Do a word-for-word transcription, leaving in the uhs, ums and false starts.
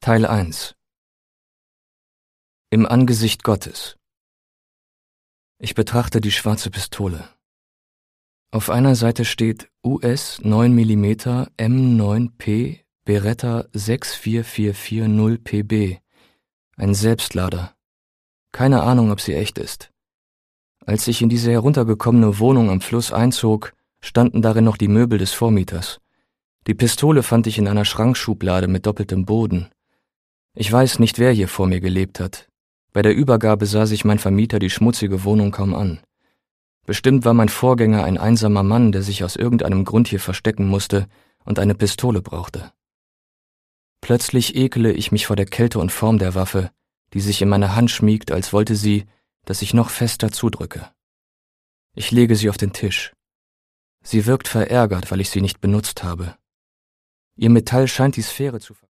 Teil eins. Im Angesicht Gottes. Ich betrachte die schwarze Pistole. Auf einer Seite steht U S neun Millimeter M neun P Beretta sechs vier vier vier null P B. Ein Selbstlader. Keine Ahnung, ob sie echt ist. Als ich in diese heruntergekommene Wohnung am Fluss einzog, standen darin noch die Möbel des Vormieters. Die Pistole fand ich in einer Schrankschublade mit doppeltem Boden. Ich weiß nicht, wer hier vor mir gelebt hat. Bei der Übergabe sah sich mein Vermieter die schmutzige Wohnung kaum an. Bestimmt war mein Vorgänger ein einsamer Mann, der sich aus irgendeinem Grund hier verstecken musste und eine Pistole brauchte. Plötzlich ekele ich mich vor der Kälte und Form der Waffe, die sich in meine Hand schmiegt, als wollte sie, dass ich noch fester zudrücke. Ich lege sie auf den Tisch. Sie wirkt verärgert, weil ich sie nicht benutzt habe. Ihr Metall scheint die Sphäre zu ver